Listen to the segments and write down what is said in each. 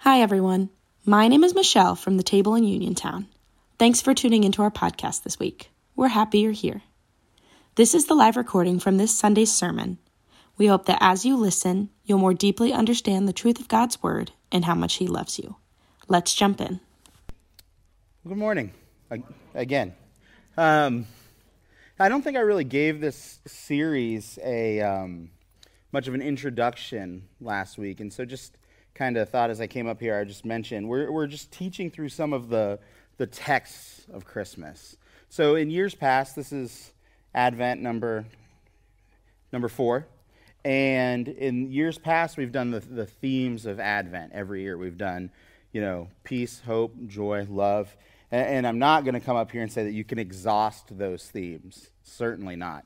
Hi, everyone. My name is Michelle from the Table in Uniontown. Thanks for tuning into our podcast this week. We're happy you're here. This is the live recording from this Sunday's sermon. We hope that as you listen, you'll more deeply understand the truth of God's Word and how much He loves you. Let's jump in. Good morning, again. I don't think I really gave this series much of an introduction last week, and so just kind of thought as I came up here, I just mentioned, we're just teaching through some of the texts of Christmas. So in years past, this is Advent number 4, and in years past, we've done the themes of Advent every year. We've done, peace, hope, joy, love, and I'm not going to come up here and say that you can exhaust those themes. Certainly not.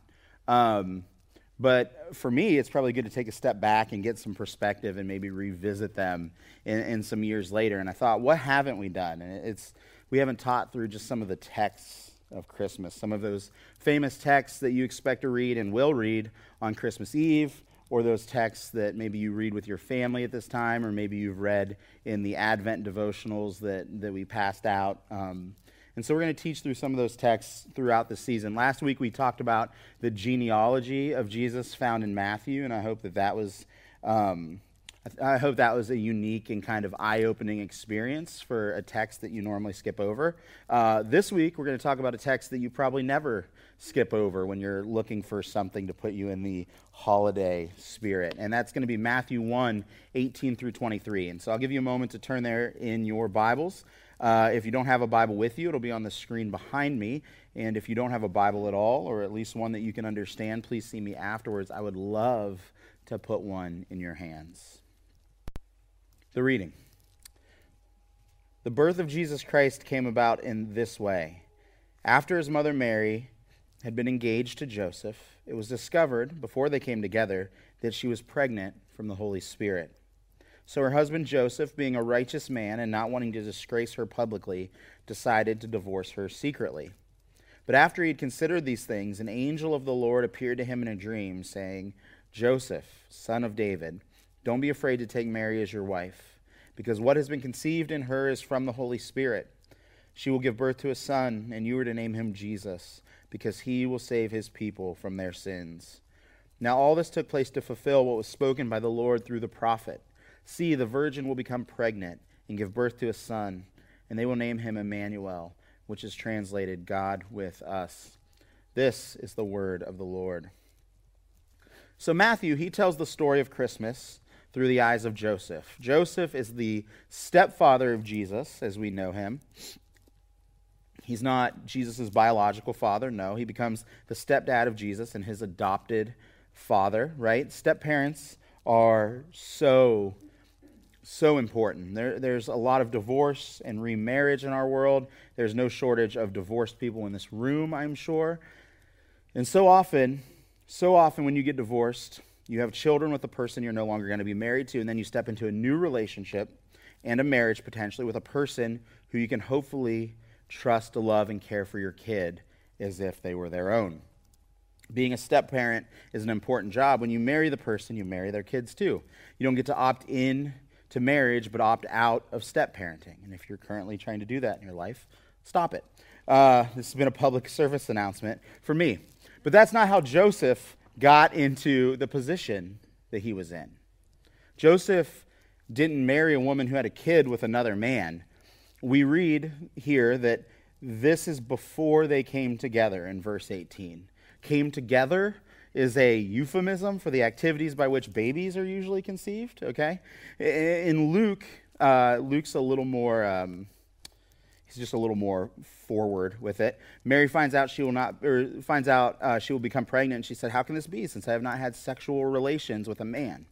But for me, it's probably good to take a step back and get some perspective and maybe revisit them in some years later. And I thought, what haven't we done? And we haven't taught through just some of the texts of Christmas, some of those famous texts that you expect to read and will read on Christmas Eve, or those texts that maybe you read with your family at this time, or maybe you've read in the Advent devotionals that we passed out. And so we're going to teach through some of those texts throughout the season. Last week we talked about the genealogy of Jesus found in Matthew, and I hope that was a unique and kind of eye-opening experience for a text that you normally skip over. This week we're going to talk about a text that you probably never skip over when you're looking for something to put you in the holiday spirit, and that's going to be Matthew 1:18 through 23. And so I'll give you a moment to turn there in your Bibles. If you don't have a Bible with you, it'll be on the screen behind me. And if you don't have a Bible at all, or at least one that you can understand, please see me afterwards. I would love to put one in your hands. The reading. The birth of Jesus Christ came about in this way. After his mother Mary had been engaged to Joseph, it was discovered, before they came together, that she was pregnant from the Holy Spirit. So her husband Joseph, being a righteous man and not wanting to disgrace her publicly, decided to divorce her secretly. But after he had considered these things, an angel of the Lord appeared to him in a dream, saying, "Joseph, son of David, don't be afraid to take Mary as your wife, because what has been conceived in her is from the Holy Spirit. She will give birth to a son, and you are to name him Jesus, because he will save his people from their sins." Now all this took place to fulfill what was spoken by the Lord through the prophet. "See, the virgin will become pregnant and give birth to a son, and they will name him Emmanuel," which is translated God with us. This is the word of the Lord. So Matthew, he tells the story of Christmas through the eyes of Joseph. Joseph is the stepfather of Jesus, as we know him. He's not Jesus' biological father, no. He becomes the stepdad of Jesus and his adopted father, right? Step-parents are so important. There's a lot of divorce and remarriage in our world. There's no shortage of divorced people in this room, I'm sure. And so often when you get divorced, you have children with the person you're no longer going to be married to, and then you step into a new relationship and a marriage potentially with a person who you can hopefully trust to love and care for your kid as if they were their own. Being a step-parent is an important job. When you marry the person, you marry their kids too. You don't get to opt in to marriage, but opt out of step-parenting. And if you're currently trying to do that in your life, stop it. This has been a public service announcement for me. But that's not how Joseph got into the position that he was in. Joseph didn't marry a woman who had a kid with another man. We read here that this is before they came together in verse 18. Came together is a euphemism for the activities by which babies are usually conceived, okay? In Luke, Luke's a little more, he's just a little more forward with it. Mary finds out she will become pregnant, and she said, "How can this be, since I have not had sexual relations with a man?"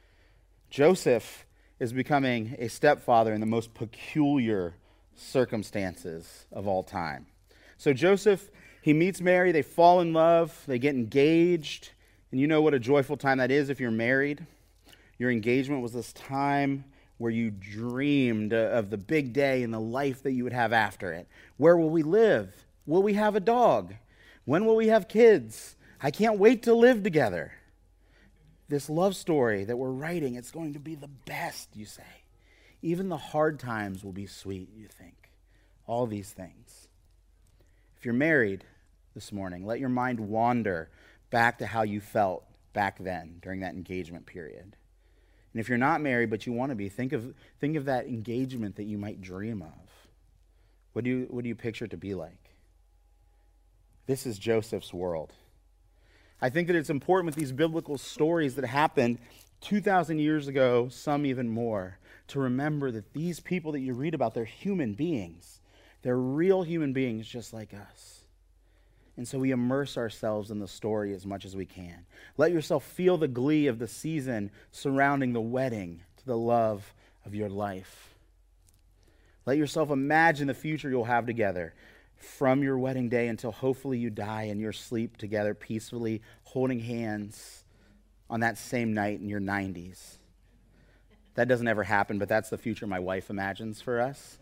Joseph is becoming a stepfather in the most peculiar circumstances of all time. So Joseph, he meets Mary, they fall in love, they get engaged, and you know what a joyful time that is if you're married. Your engagement was this time where you dreamed of the big day and the life that you would have after it. Where will we live? Will we have a dog? When will we have kids? I can't wait to live together. This love story that we're writing, it's going to be the best, you say. Even the hard times will be sweet, you think. All these things. If you're married this morning, let your mind wander back to how you felt back then during that engagement period. And if you're not married but you want to be, think of that engagement that you might dream of. What do you picture it to be like? This is Joseph's world. I think that it's important with these biblical stories that happened 2,000 years ago, some even more, to remember that these people that you read about, they're human beings. They're real human beings just like us. And so we immerse ourselves in the story as much as we can. Let yourself feel the glee of the season surrounding the wedding to the love of your life. Let yourself imagine the future you'll have together from your wedding day until hopefully you die in your sleep together peacefully, holding hands on that same night in your 90s. That doesn't ever happen, but that's the future my wife imagines for us.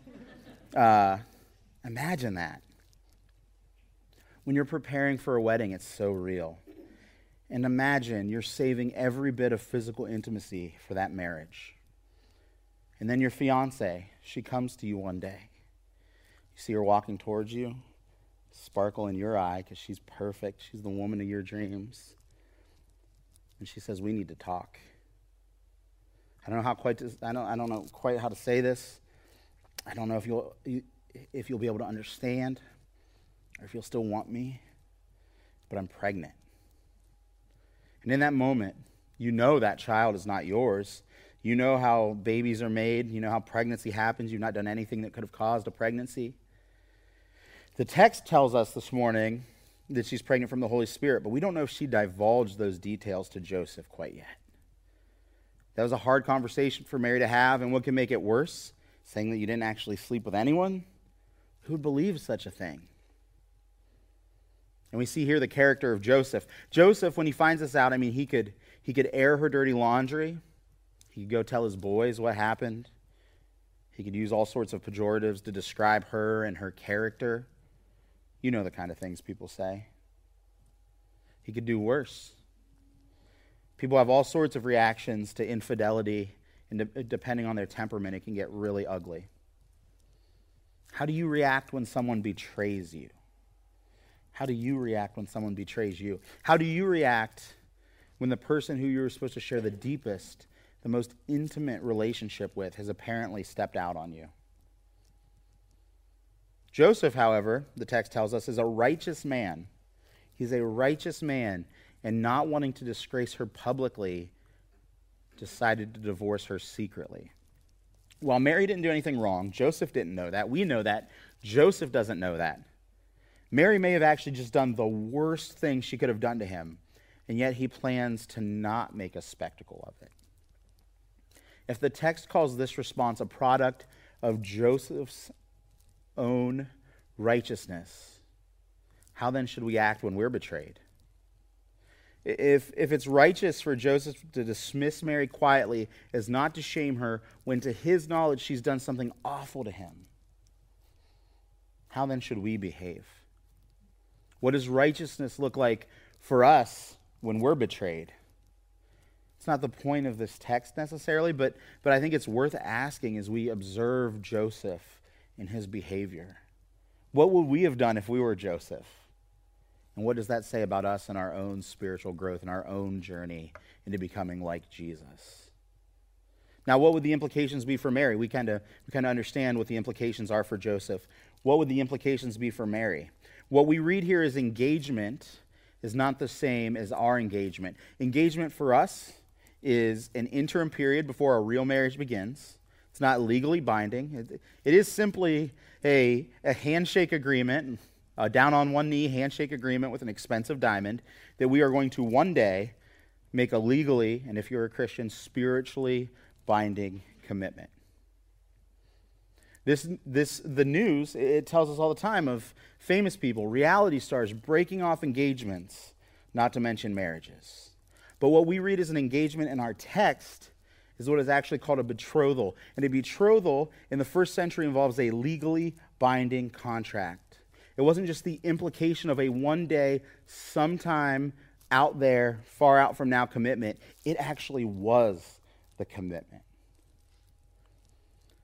Imagine that. When you're preparing for a wedding, it's so real. And imagine you're saving every bit of physical intimacy for that marriage. And then your fiance, she comes to you one day. You see her walking towards you, sparkle in your eye because she's perfect. She's the woman of your dreams. And she says, "We need to talk." I don't know quite how to say this. I don't know if you'll be able to understand or if you'll still want me, but I'm pregnant. And in that moment, you know that child is not yours. You know how babies are made. You know how pregnancy happens. You've not done anything that could have caused a pregnancy. The text tells us this morning that she's pregnant from the Holy Spirit, but we don't know if she divulged those details to Joseph quite yet. That was a hard conversation for Mary to have, and what can make it worse? Saying that you didn't actually sleep with anyone? Who would believe such a thing? And we see here the character of Joseph. Joseph, when he finds this out, he could air her dirty laundry. He could go tell his boys what happened. He could use all sorts of pejoratives to describe her and her character. You know the kind of things people say. He could do worse. People have all sorts of reactions to infidelity, and depending on their temperament, it can get really ugly. How do you react when someone betrays you? How do you react when someone betrays you? How do you react when the person who you were supposed to share the deepest, the most intimate relationship with has apparently stepped out on you? Joseph, however, the text tells us, is a righteous man. He's a righteous man, and not wanting to disgrace her publicly, decided to divorce her secretly. While Mary didn't do anything wrong, Joseph didn't know that. We know that. Joseph doesn't know that. Mary may have actually just done the worst thing she could have done to him, and yet he plans to not make a spectacle of it. If the text calls this response a product of Joseph's own righteousness, how then should we act when we're betrayed? If it's righteous for Joseph to dismiss Mary quietly as not to shame her when to his knowledge she's done something awful to him, how then should we behave? What does righteousness look like for us when we're betrayed? It's not the point of this text necessarily, but I think it's worth asking as we observe Joseph in his behavior. What would we have done if we were Joseph? And what does that say about us and our own spiritual growth and our own journey into becoming like Jesus? Now, what would the implications be for Mary? We kind of understand what the implications are for Joseph. What would the implications be for Mary? What we read here is engagement is not the same as our engagement. Engagement for us is an interim period before a real marriage begins. It's not legally binding. It is simply a handshake agreement, a down on one knee handshake agreement with an expensive diamond that we are going to one day make a legally, and if you're a Christian, spiritually binding commitment. The news, it tells us all the time of famous people, reality stars breaking off engagements, not to mention marriages. But what we read as an engagement in our text is what is actually called a betrothal. And a betrothal in the first century involves a legally binding contract. It wasn't just the implication of a one day, sometime out there, far out from now commitment. It actually was the commitment.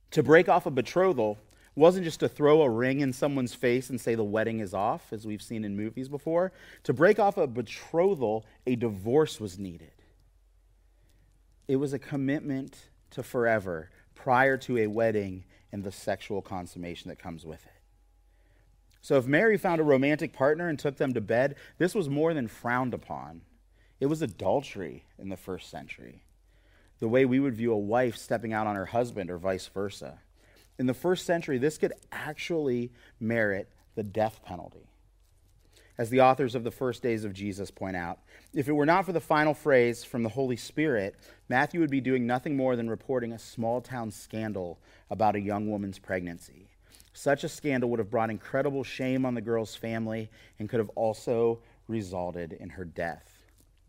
To break off a betrothal wasn't just to throw a ring in someone's face and say the wedding is off, as we've seen in movies before. To break off a betrothal, a divorce was needed. It was a commitment to forever prior to a wedding and the sexual consummation that comes with it. So if Mary found a romantic partner and took them to bed, this was more than frowned upon. It was adultery in the first century, the way we would view a wife stepping out on her husband or vice versa. In the first century, this could actually merit the death penalty. As the authors of the First Days of Jesus point out, if it were not for the final phrase from the Holy Spirit, Matthew would be doing nothing more than reporting a small-town scandal about a young woman's pregnancy. Such a scandal would have brought incredible shame on the girl's family and could have also resulted in her death.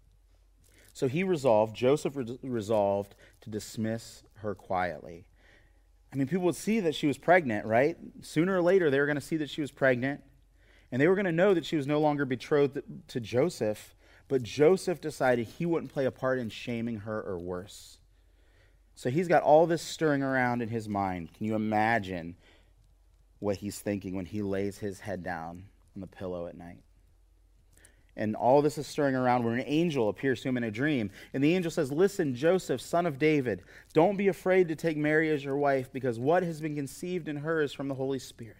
So Joseph resolved to dismiss her quietly. I mean, people would see that she was pregnant, right? Sooner or later, they were going to see that she was pregnant, and they were going to know that she was no longer betrothed to Joseph, but Joseph decided he wouldn't play a part in shaming her or worse. So he's got all this stirring around in his mind. Can you imagine what he's thinking when he lays his head down on the pillow at night? And all this is stirring around when an angel appears to him in a dream. And the angel says, "Listen, Joseph, son of David, don't be afraid to take Mary as your wife, because what has been conceived in her is from the Holy Spirit."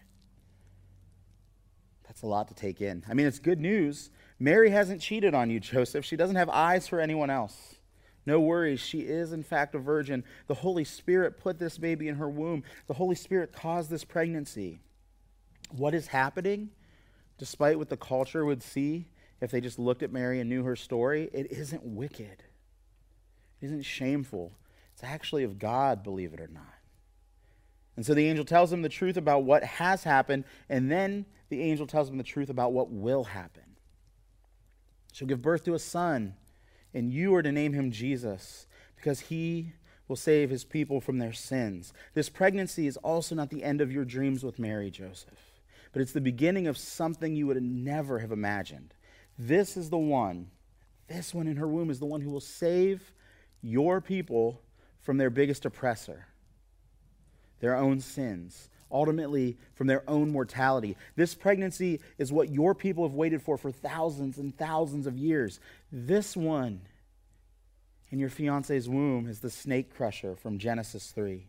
That's a lot to take in. I mean, it's good news. Mary hasn't cheated on you, Joseph. She doesn't have eyes for anyone else. No worries. She is, in fact, a virgin. The Holy Spirit put this baby in her womb. The Holy Spirit caused this pregnancy. What is happening, despite what the culture would see if they just looked at Mary and knew her story, it isn't wicked. It isn't shameful. It's actually of God, believe it or not. And so the angel tells him the truth about what has happened, and then the angel tells him the truth about what will happen. She'll give birth to a son, and you are to name him Jesus, because he will save his people from their sins. This pregnancy is also not the end of your dreams with Mary, Joseph, but it's the beginning of something you would never have imagined. This one in her womb is the one who will save your people from their biggest oppressor, their own sins, ultimately from their own mortality. This pregnancy is what your people have waited for thousands and thousands of years. This one in your fiance's womb is the snake crusher from Genesis 3.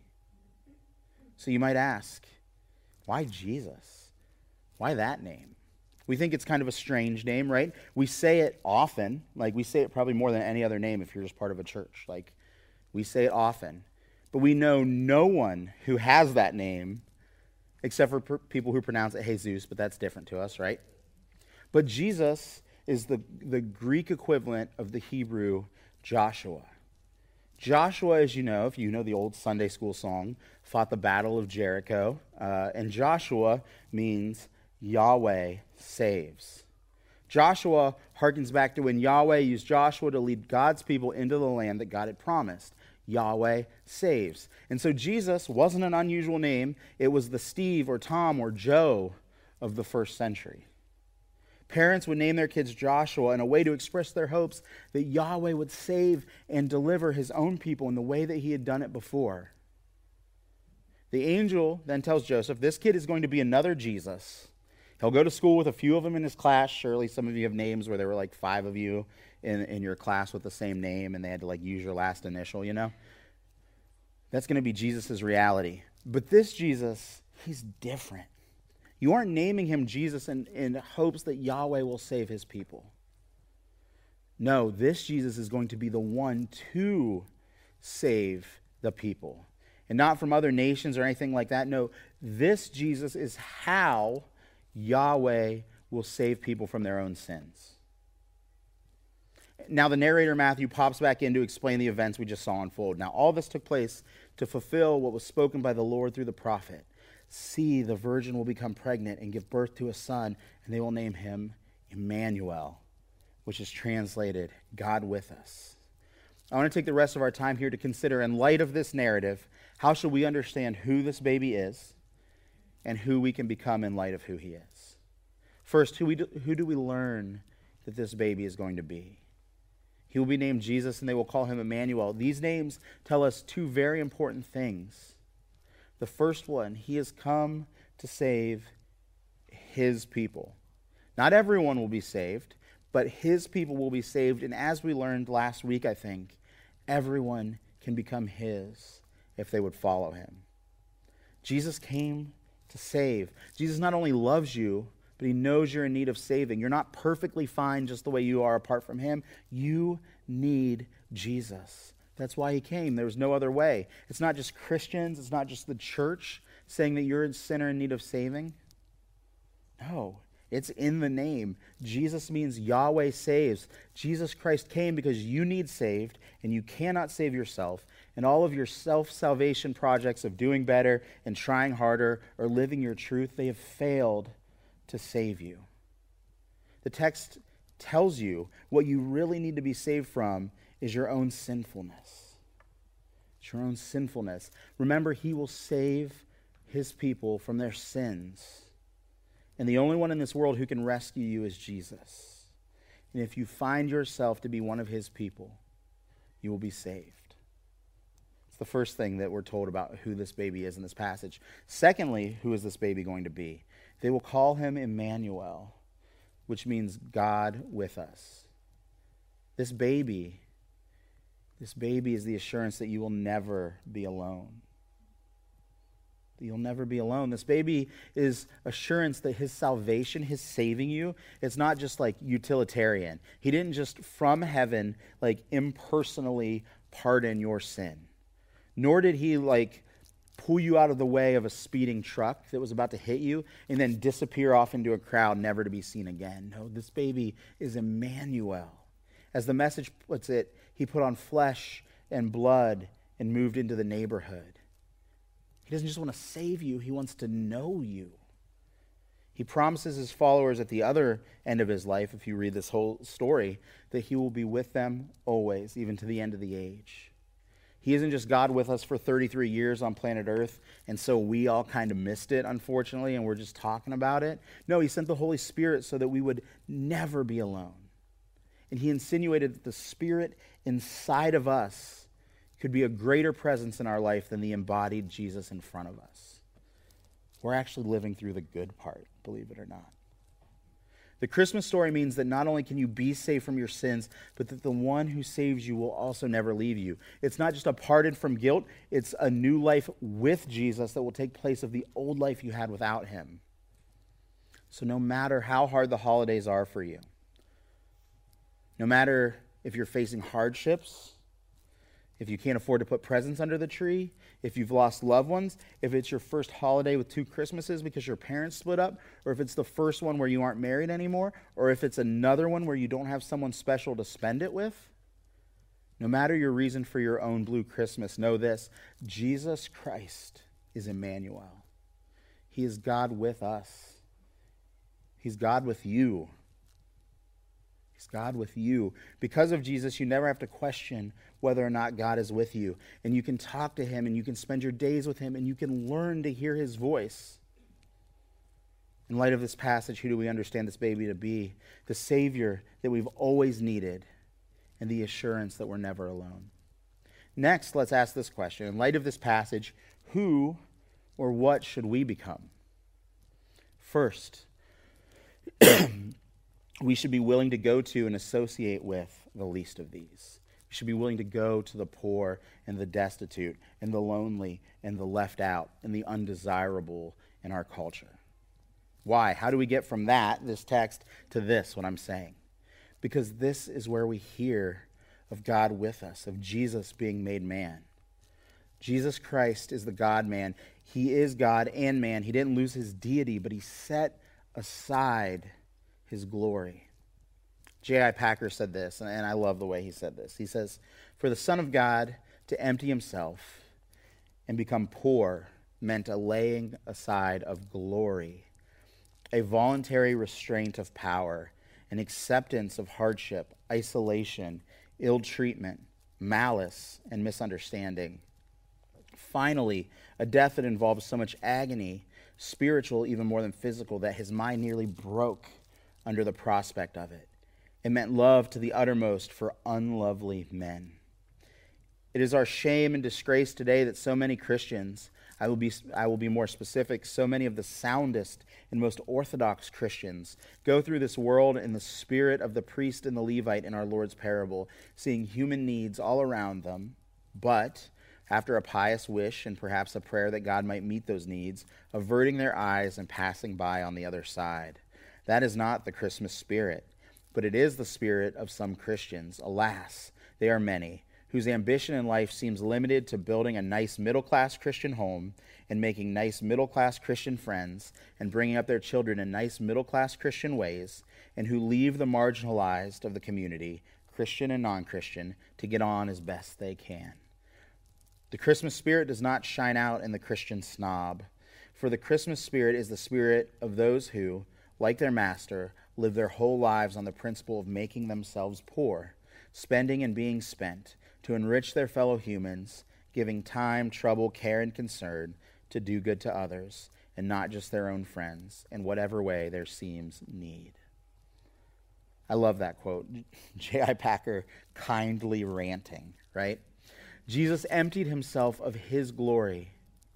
So you might ask, why Jesus? Why that name? We think it's kind of a strange name, right? We say it often, like we say it probably more than any other name if you're just part of a church. Like, we say it often. But we know no one who has that name except for people who pronounce it Jesus, but that's different to us, right? But Jesus is the Greek equivalent of the Hebrew Joshua. Joshua, as you know, if you know the old Sunday school song, fought the Battle of Jericho, and Joshua means Yahweh saves. Joshua harkens back to when Yahweh used Joshua to lead God's people into the land that God had promised. Yahweh saves. And so Jesus wasn't an unusual name. It was the Steve or Tom or Joe of the first century. Parents would name their kids Joshua in a way to express their hopes that Yahweh would save and deliver his own people in the way that he had done it before. The angel then tells Joseph, this kid is going to be another Jesus. He'll go to school with a few of them in his class. Surely some of you have names where there were like 5 of you in your class with the same name and they had to like use your last initial, you know? That's going to be Jesus' reality. But this Jesus, he's different. You aren't naming him Jesus in hopes that Yahweh will save his people. No, this Jesus is going to be the one to save the people. And not from other nations or anything like that. No, this Jesus is how Yahweh will save people from their own sins. Now the narrator Matthew pops back in to explain the events we just saw unfold. Now all this took place to fulfill what was spoken by the Lord through the prophet. See, the virgin will become pregnant and give birth to a son, and they will name him Emmanuel, which is translated, God with us. I want to take the rest of our time here to consider, in light of this narrative, how should we understand who this baby is and who we can become in light of who he is. First, who do we learn that this baby is going to be? He will be named Jesus, and they will call him Emmanuel. These names tell us 2 very important things. The first one, he has come to save his people. Not everyone will be saved, but his people will be saved. And as we learned last week, I think, everyone can become his if they would follow him. Jesus came to save. Jesus not only loves you, but he knows you're in need of saving. You're not perfectly fine just the way you are apart from him. You need Jesus. That's why he came. There was no other way. It's not just Christians. It's not just the church saying that you're a sinner in need of saving. No, it's in the name. Jesus means Yahweh saves. Jesus Christ came because you need saved, and you cannot save yourself. And all of your self-salvation projects of doing better and trying harder or living your truth, they have failed to save you. The text tells you what you really need to be saved from is your own sinfulness. It's your own sinfulness. Remember, he will save his people from their sins. And the only one in this world who can rescue you is Jesus. And if you find yourself to be one of his people, you will be saved. It's the first thing that we're told about who this baby is in this passage. Secondly, who is this baby going to be? They will call him Emmanuel, which means God with us. This baby is the assurance that you will never be alone. You'll never be alone. This baby is assurance that his salvation, his saving you, it's not just like utilitarian. He didn't just from heaven like impersonally pardon your sin. Nor did he like pull you out of the way of a speeding truck that was about to hit you and then disappear off into a crowd never to be seen again. No, this baby is Emmanuel. As the message puts it, he put on flesh and blood and moved into the neighborhood. He doesn't just want to save you, he wants to know you. He promises his followers at the other end of his life, if you read this whole story, that he will be with them always, even to the end of the age. He isn't just God with us for 33 years on planet Earth, and so we all kind of missed it, unfortunately, and we're just talking about it. No, he sent the Holy Spirit so that we would never be alone. And he insinuated that the Spirit inside of us could be a greater presence in our life than the embodied Jesus in front of us. We're actually living through the good part, believe it or not. The Christmas story means that not only can you be saved from your sins, but that the one who saves you will also never leave you. It's not just a pardon from guilt, it's a new life with Jesus that will take place of the old life you had without him. So no matter how hard the holidays are for you, no matter if you're facing hardships, if you can't afford to put presents under the tree, if you've lost loved ones, if it's your first holiday with 2 Christmases because your parents split up, or if it's the first one where you aren't married anymore, or if it's another one where you don't have someone special to spend it with, no matter your reason for your own blue Christmas, know this: Jesus Christ is Emmanuel. He is God with us. He's God with you. He's God with you. Because of Jesus, you never have to question whether or not God is with you. And you can talk to him, and you can spend your days with him, and you can learn to hear his voice. In light of this passage, who do we understand this baby to be? The Savior that we've always needed, and the assurance that we're never alone. Next, let's ask this question. In light of this passage, who or what should we become? First, we should be willing to go to and associate with the least of these. We should be willing to go to the poor and the destitute and the lonely and the left out and the undesirable in our culture. Why? How do we get from this text, to this, what I'm saying? Because this is where we hear of God with us, of Jesus being made man. Jesus Christ is the God-man. He is God and man. He didn't lose his deity, but he set aside his glory. J.I. Packer said this, and I love the way he said this. He says, "For the Son of God to empty himself and become poor meant a laying aside of glory, a voluntary restraint of power, an acceptance of hardship, isolation, ill treatment, malice, and misunderstanding. Finally, a death that involves so much agony, spiritual even more than physical, that his mind nearly broke under the prospect of it. It meant love to the uttermost for unlovely men. It is our shame and disgrace today that so many Christians, I will be more specific. So many of the soundest and most orthodox Christians go through this world in the spirit of the priest and the Levite in our Lord's parable, seeing human needs all around them, but after a pious wish and perhaps a prayer that God might meet those needs, averting their eyes and passing by on the other side. That is not the Christmas spirit, but it is the spirit of some Christians. Alas, they are many, whose ambition in life seems limited to building a nice middle-class Christian home and making nice middle-class Christian friends and bringing up their children in nice middle-class Christian ways, and who leave the marginalized of the community, Christian and non-Christian, to get on as best they can. The Christmas spirit does not shine out in the Christian snob, for the Christmas spirit is the spirit of those who, like their master, live their whole lives on the principle of making themselves poor, spending and being spent, to enrich their fellow humans, giving time, trouble, care, and concern to do good to others, and not just their own friends, in whatever way there seems need. I love that quote. J.I. Packer kindly ranting, right? Jesus emptied himself of his glory.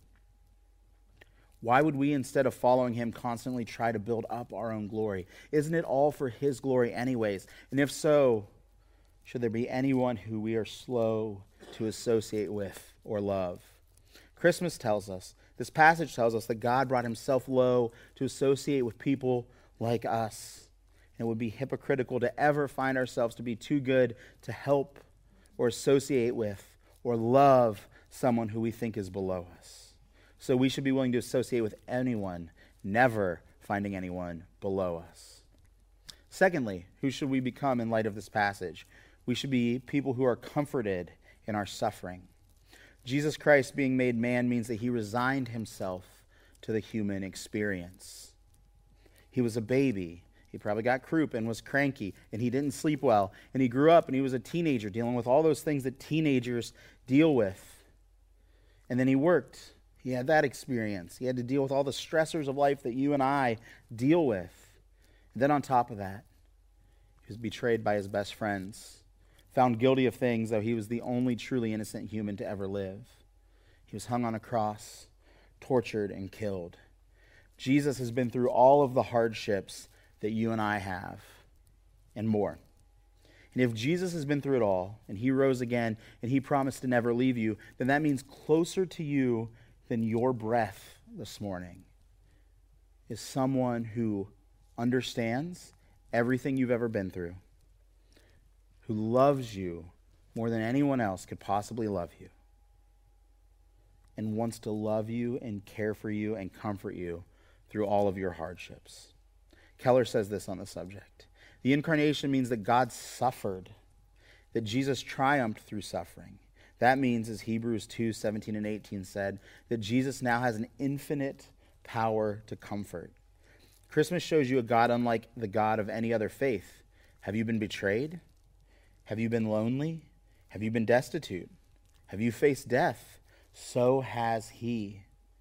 Why would we, instead of following him, constantly try to build up our own glory? Isn't it all for his glory anyways? And if so, should there be anyone who we are slow to associate with or love? Christmas tells us, this passage tells us that God brought himself low to associate with people like us. And it would be hypocritical to ever find ourselves to be too good to help or associate with or love someone who we think is below us. So we should be willing to associate with anyone, never finding anyone below us. Secondly, who should we become in light of this passage? We should be people who are comforted in our suffering. Jesus Christ being made man means that he resigned himself to the human experience. He was a baby. He probably got croup and was cranky, and he didn't sleep well. And he grew up and he was a teenager dealing with all those things that teenagers deal with. And then he worked. He had that experience. He had to deal with all the stressors of life that you and I deal with. And then on top of that, he was betrayed by his best friends, found guilty of things, though he was the only truly innocent human to ever live. He was hung on a cross, tortured, and killed. Jesus has been through all of the hardships that you and I have, and more. And if Jesus has been through it all, and he rose again, and he promised to never leave you, then that means closer to you than your breath this morning is someone who understands everything you've ever been through, who loves you more than anyone else could possibly love you, and wants to love you and care for you and comfort you through all of your hardships. Keller says this on the subject. The incarnation means that God suffered, that Jesus triumphed through suffering. That means, as Hebrews 2:17 and 18 said, that Jesus now has an infinite power to comfort. Christmas shows you a God unlike the God of any other faith. Have you been betrayed? Have you been lonely? Have you been destitute? Have you faced death? So has he.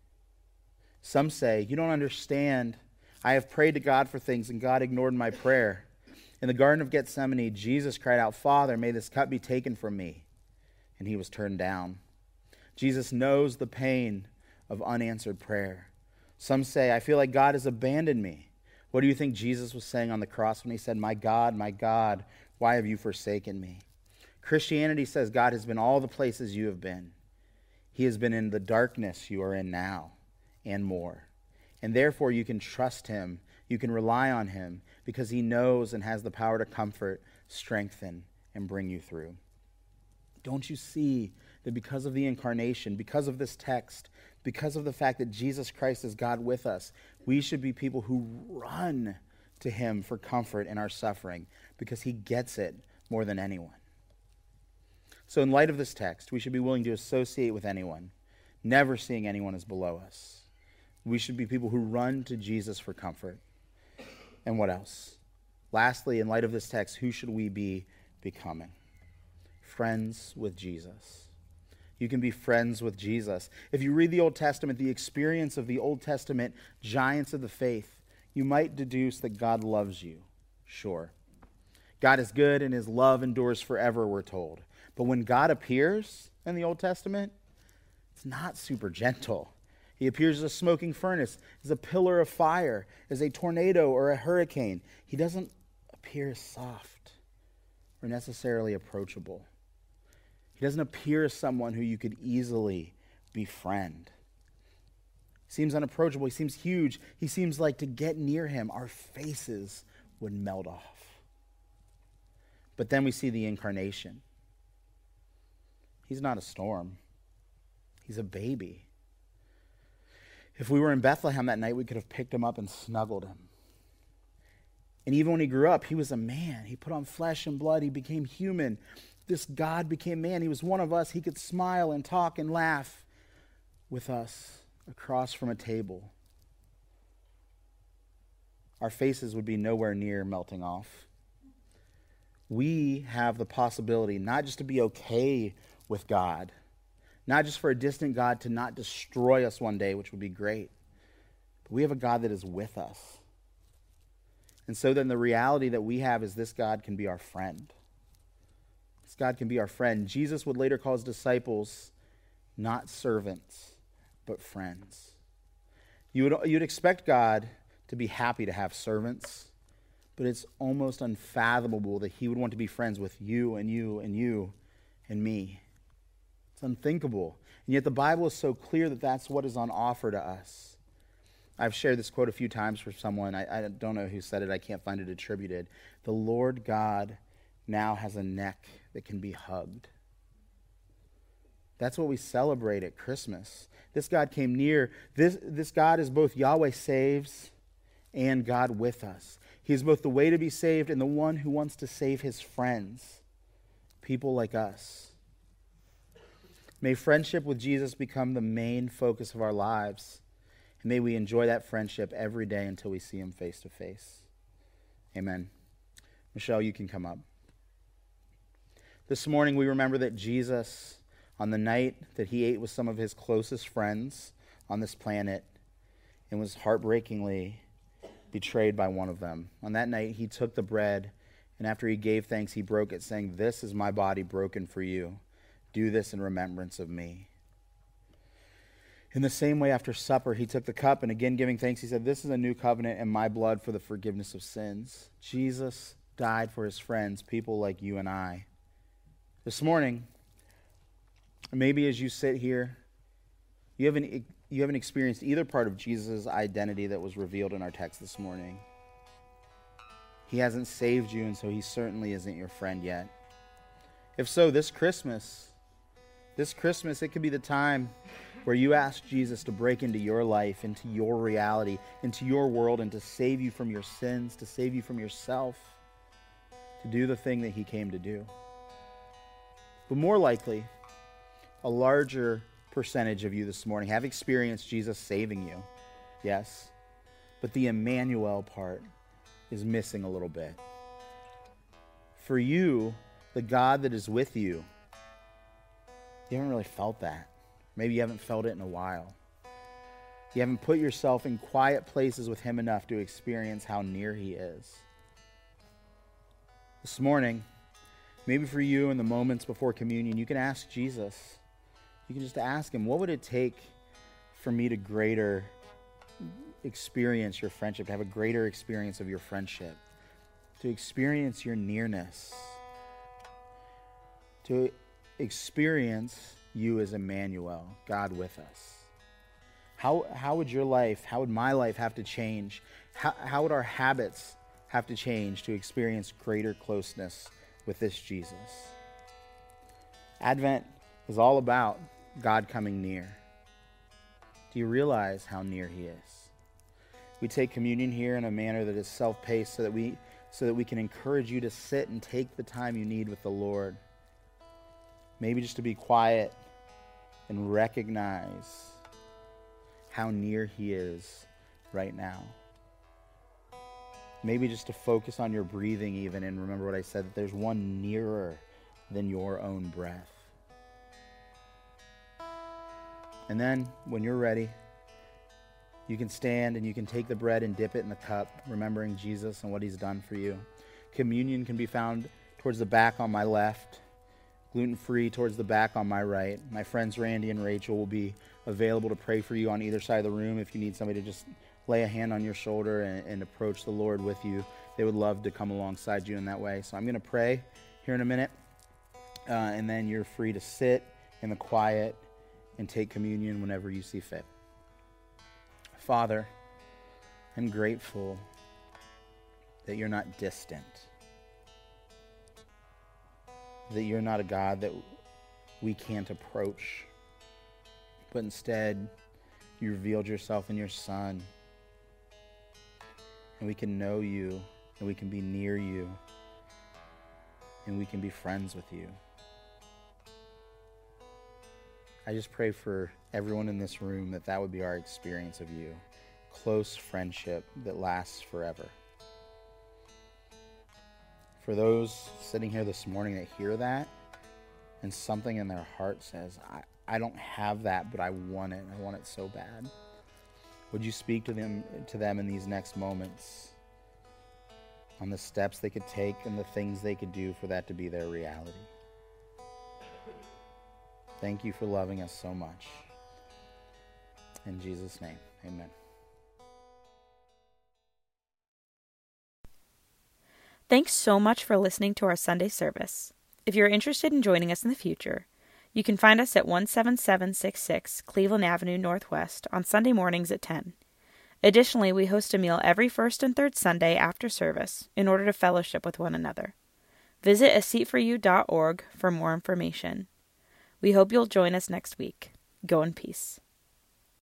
Some say, you don't understand. I have prayed to God for things, and God ignored my prayer. In the Garden of Gethsemane, Jesus cried out, Father, may this cup be taken from me. And he was turned down. Jesus knows the pain of unanswered prayer. Some say, I feel like God has abandoned me. What do you think Jesus was saying on the cross when he said, my God, why have you forsaken me? Christianity says God has been all the places you have been. He has been in the darkness you are in now, and more. And therefore you can trust him, you can rely on him, because he knows and has the power to comfort, strengthen, and bring you through. Don't you see that because of the incarnation, because of this text, because of the fact that Jesus Christ is God with us, we should be people who run to him for comfort in our suffering, because he gets it more than anyone. So in light of this text, we should be willing to associate with anyone, never seeing anyone as below us. We should be people who run to Jesus for comfort. And what else? Lastly, in light of this text, who should we be becoming? Friends with Jesus. You can be friends with Jesus. If you read the Old Testament, the experience of the Old Testament giants of the faith, you might deduce that God loves you. Sure. God is good and his love endures forever, we're told. But when God appears in the Old Testament, it's not super gentle. He appears as a smoking furnace, as a pillar of fire, as a tornado or a hurricane. He doesn't appear as soft or necessarily approachable. He doesn't appear as someone who you could easily befriend. He seems unapproachable. He seems huge. He seems like to get near him, our faces would melt off. But then we see the incarnation. He's not a storm. He's a baby. If we were in Bethlehem that night, we could have picked him up and snuggled him. And even when he grew up, he was a man. He put on flesh and blood. He became human. This God became man. He was one of us. He could smile and talk and laugh with us across from a table. Our faces would be nowhere near melting off. We have the possibility not just to be okay with God, not just for a distant God to not destroy us one day, which would be great, but we have a God that is with us. And so then the reality that we have is this God can be our friend. This God can be our friend. Jesus would later call his disciples not servants, but friends. You'd expect God to be happy to have servants, but it's almost unfathomable that he would want to be friends with you and you and you and me. It's unthinkable. And yet the Bible is so clear that that's what is on offer to us. I've shared this quote a few times for someone. I don't know who said it. I can't find it attributed. The Lord God now has a neck that can be hugged. That's what we celebrate at Christmas. This God came near. This God is both Yahweh saves and God with us. He is both the way to be saved and the one who wants to save his friends, people like us. May friendship with Jesus become the main focus of our lives. And may we enjoy that friendship every day until we see him face to face. Amen. Michelle, you can come up. This morning we remember that Jesus, on the night that he ate with some of his closest friends on this planet and was heartbreakingly betrayed by one of them. On that night he took the bread, and after he gave thanks, he broke it, saying, "This is my body broken for you. Do this in remembrance of me." In the same way, after supper, he took the cup, and again giving thanks, he said, "This is a new covenant in my blood for the forgiveness of sins." Jesus died for his friends, people like you and I. This morning, maybe as you sit here, you haven't experienced either part of Jesus' identity that was revealed in our text this morning. He hasn't saved you, and so he certainly isn't your friend yet. If so, this Christmas, it could be the time where you ask Jesus to break into your life, into your reality, into your world, and to save you from your sins, to save you from yourself, to do the thing that he came to do. But more likely, a larger percentage of you this morning have experienced Jesus saving you, yes, but the Emmanuel part is missing a little bit. For you, the God that is with you, you haven't really felt that. Maybe you haven't felt it in a while. You haven't put yourself in quiet places with him enough to experience how near he is. This morning, maybe for you in the moments before communion, you can ask Jesus. You can just ask him, what would it take for me to greater experience your friendship, to have a greater experience of your friendship, to experience your nearness, to experience you as Emmanuel, God with us? How would your life, how would my life have to change? How would our habits have to change to experience greater closeness with this Jesus? Advent is all about God coming near. Do you realize how near he is? We take communion here in a manner that is self-paced so that we can encourage you to sit and take the time you need with the Lord. Maybe just to be quiet and recognize how near he is right now. Maybe just to focus on your breathing even, and remember what I said, that there's one nearer than your own breath. And then, when you're ready, you can stand and you can take the bread and dip it in the cup, remembering Jesus and what he's done for you. Communion can be found towards the back on my left. gluten-free towards the back on my right. My friends Randy and Rachel will be available to pray for you on either side of the room if you need somebody to just lay a hand on your shoulder and approach the Lord with you. They would love to come alongside you in that way. So I'm going to pray here in a minute, and then you're free to sit in the quiet and take communion whenever you see fit. Father, I'm grateful that you're not distant, that you're not a God that we can't approach, but instead you revealed yourself in your Son, and we can know you, and we can be near you, and we can be friends with you. I just pray for everyone in this room that would be our experience of you. Close friendship that lasts forever. For those sitting here this morning that hear that, and something in their heart says, I don't have that, but I want it. I want it so bad. Would you speak to them in these next moments on the steps they could take and the things they could do for that to be their reality? Thank you for loving us so much. In Jesus' name, amen. Thanks so much for listening to our Sunday service. If you're interested in joining us in the future, you can find us at 17766 Cleveland Avenue Northwest on Sunday mornings at 10. Additionally, we host a meal every first and third Sunday after service in order to fellowship with one another. Visit aseatforyou.org for more information. We hope you'll join us next week. Go in peace.